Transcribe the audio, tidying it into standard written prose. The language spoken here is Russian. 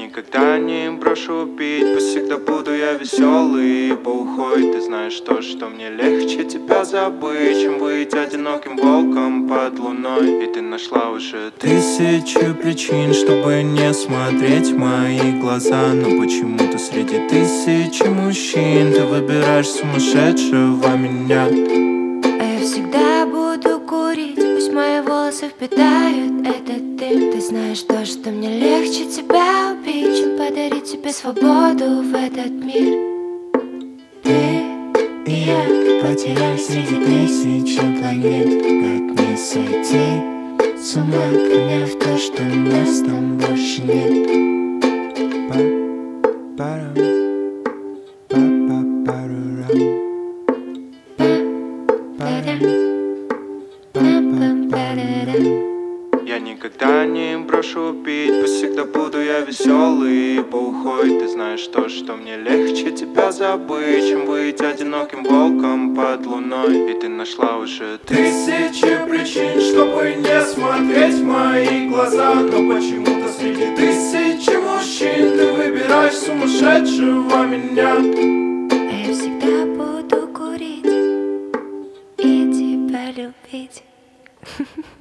никогда не брошу пить, пусть всегда буду я веселый. Ибо уходит, ты знаешь то, что мне легче тебя забыть, чем быть одиноким волком под луной. И ты нашла уже тысячу причин, чтобы не смотреть в мои глаза. Но почему-то среди тысячи мужчин ты выбираешь сумасшедшего меня. А я всегда буду курить, пусть мои волосы впитают этот дым. Ты знаешь то, что мне легче тебя убить, чем подарить тебе свободу в этот мир. Ты и я потерялись среди тысячи планет. Как не сойти с ума, поняв то, что нас там больше нет. Я никогда не брошу пить, пусть всегда буду я веселый. Ибо уходит, ты знаешь то, что мне легче тебя забыть, чем быть одиноким волком под луной. И ты нашла уже тысячи причин, чтобы не смотреть в мои глаза. Но почему-то среди тысячи мужчин ты выбираешь сумасшедшего меня. А я всегда буду курить и тебя любить.